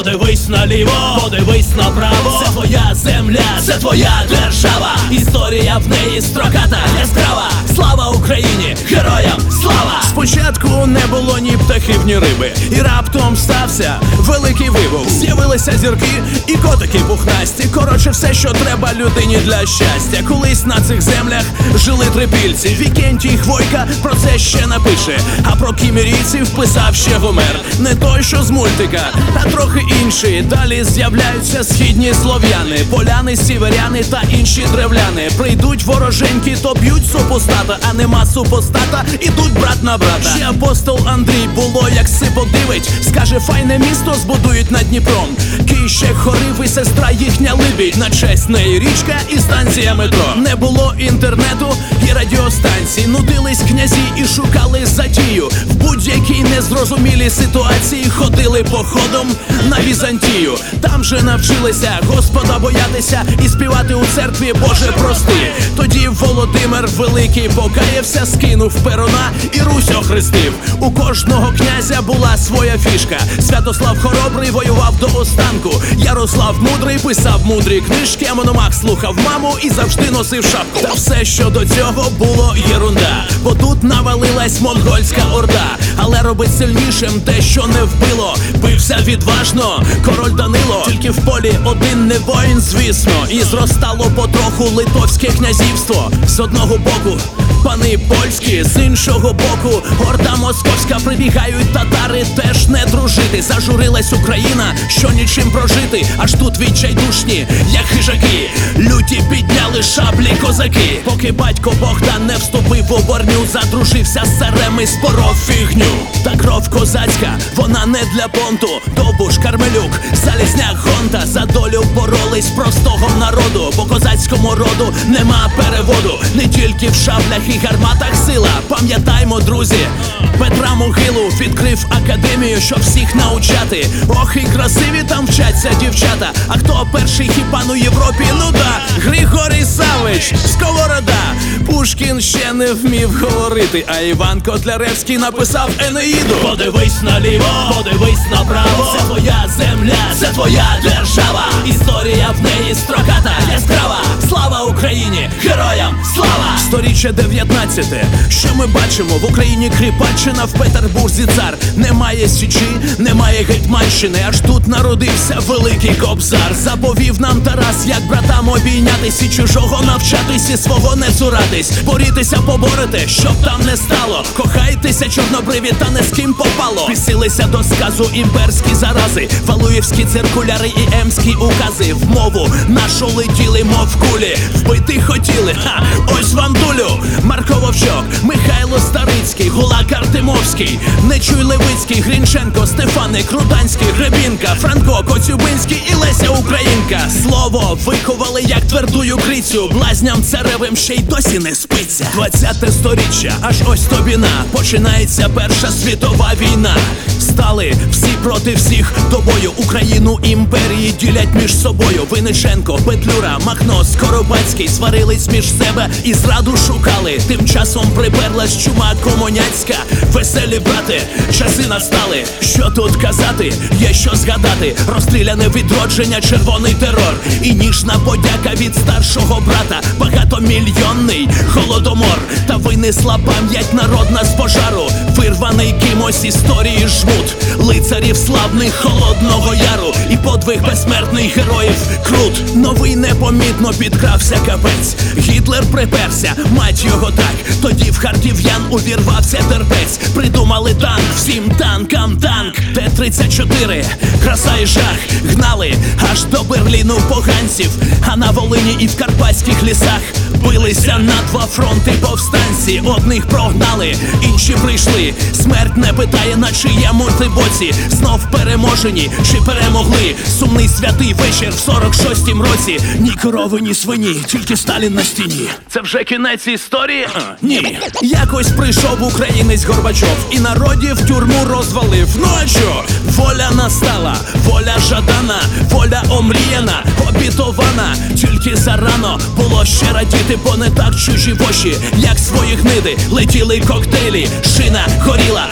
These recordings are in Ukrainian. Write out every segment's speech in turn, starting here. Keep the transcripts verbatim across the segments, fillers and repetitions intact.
Подивись наліво, подивись направо. Це твоя земля, це твоя держава. Історія в неї строката, яскрава. Слава Україні, героям слава! Спочатку не було ні птахів, ні риби, і раптом стався великий вибух. З'явилися зірки і котики пухнасті. Коротше, все, що треба людині для щастя. Колись на цих землях жили трипільці. Вікентій Хвойка про це ще напише. А про кімерійців писав ще Гомер. Не той, що з мультика, а трохи інший. Далі з'являються східні слов'яни, поляни, сіверяни та інші древляни. Прийдуть вороженьки, то б'ють супостата, а нема супостата, ідуть брат на брата. Ще апостол Андрій було, як сипо дивить, скаже, файне місто збудують над Дніпром. Кищек, Хорив і сестра їхня Либідь. На честь неї річка і станція метро. Не було інтернету і радіостанцій. Нудились князі і шукали затію. В будь-якій незрозумілій ситуації ходили походом на Візантію. Там же навчилися Господа боятися і співати у церкві Боже прости. Тоді Володимир Великий покаявся, скинув перуна і Русь охрестив. У кожного князя була своя фішка. Святослав Хоробрий воював до останку. Ярослав Мудрий писав мудрі книжки, а Мономах слухав маму і завжди носив шапку. Та все, що до цього, було єрунда, бо тут навалилась монгольська орда. Але робить сильнішим те, що не вбило. Бився відважно король Данило. Тільки в полі один не воїн, звісно. І зростало потроху литовське князівство. З одного боку пани польські, з іншого боку орда московська. Прибігають татари теж не дружити. Зажурилась Україна, що нічим прожити. Аж тут відчайдушні, як хижаки, люті підняли шаблі козаки. Поки батько Богдан не вступив у борню, задружився з царем і споров фігню. Та кров козацька, вона не для понту. Довбуш, Кармелюк, Залізняк, Гонта за долю боролись простого народу. По козацькому роду нема переводу. Не тільки в шаблях і гарматах сила. Пам'ятаймо, друзі, Петра Могилу відкрив академію, щоб всіх навчати. Ох, і красиві там вчаться дівчата. А хто перший хіпан у Європі? Ну да, Григорій Савич, Сковорода. Пушкін ще не вмів говорити, а Іван Котляревський написав Енеїду. Подивись наліво, подивись направо. Це твоя земля, це твоя держава. Історія в неї строката, яскрава. Слава Україні, героям слава! Сторіччя дев'ятнадцяте. Що ми бачимо? В Україні Кріпаччина, в Петербурзі цар. Немає Січі, немає Гетьманщини. Аж тут народився великий Кобзар. Заповів нам Тарас, як братам обійнятись, і чужого навчатись, і свого не цуратись. Борітеся, поборете, щоб там не стало. Кохайтеся, чорнобриві, та не з ким попало. Пісилися до сказу імперські зарази. Валуєвські циркуляри і емські укази. В мову нашу летіли, мов кулі. Вбити хотіли, ха, ось вам дулю. Марко Вовчок, Михайло Старицький, Гулак Артемовський, Нечуй Левицький, Грінченко, Стефаник, Руданський, Гребінка, Франко, Коцюбинський і Леся Українка. Слово виковали, як твердую крицю. Блазням царевим ще й досі не спиться. Двадцяте сторіччя, аж ось тобі на. Починається Перша світова війна. Стали всі проти всіх до бою. Україну імперії ділять між собою. Винниченко, Петлюра, Махно, Скоробацький сварились між себе і зраду шукали. Тим часом приперлась чума комуняцька. Веселі брати, часи настали. Що тут казати, є що згадати. Розстріляне відродження, червоний терор. І ніжна подяка від старшого брата. Багатомільйонний голодомор. Та винесла пам'ять народна з пожару. Вирваний кимось історії жмут. Лицарів славних Холодного Яру. І подвиг безсмертних героїв Крут. Новий непомітно підкрався капець. Гітлер приперся, мать його так. Тоді в харків'ян увірвався терпець. Придумали танк, всім танкам танк. Т тридцять чотири, краса і жах. Гнали аж до Берліну поганців. А на Волині і в карпатських лісах билися на два фронти повстанці. Одних прогнали, інші прийшли. Смерть не питає, на чиєму ти боці. Знов переможені, чи перемогли. Сумний святий вечір в сорок шостім році. Ні корови, ні свині, тільки Сталін на стіні. Це вже кінець історії? А, ні. Якось прийшов українець Горбачов і народів тюрму розвалив. Ну а що? Воля настала, воля жадана, воля омріяна, обітована. Тільки зарано було ще радіти, бо не так чужі воші, як свої гниди. Летіли коктейлі, шина горіла,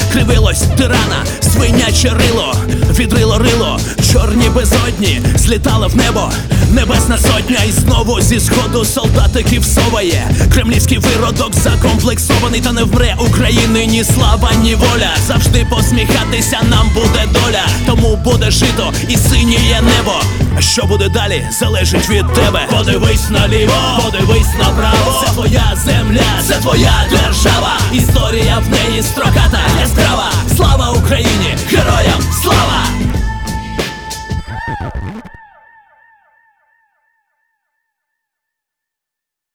кривилось тирана, свиняче рило, відрило рило, чорні безодні злітали в небо, небесна сотня, і знову зі сходу солдатиків соває. Кремлівський виродок закомплексований, та не вмре України ні слава, ні воля. Завжди посміхатися нам буде доля, тому буде жито і синіє небо. А що буде далі, залежить від тебе. Подивись наліво, подивись направо. Це твоя земля, це твоя держава. Історія в неї строката.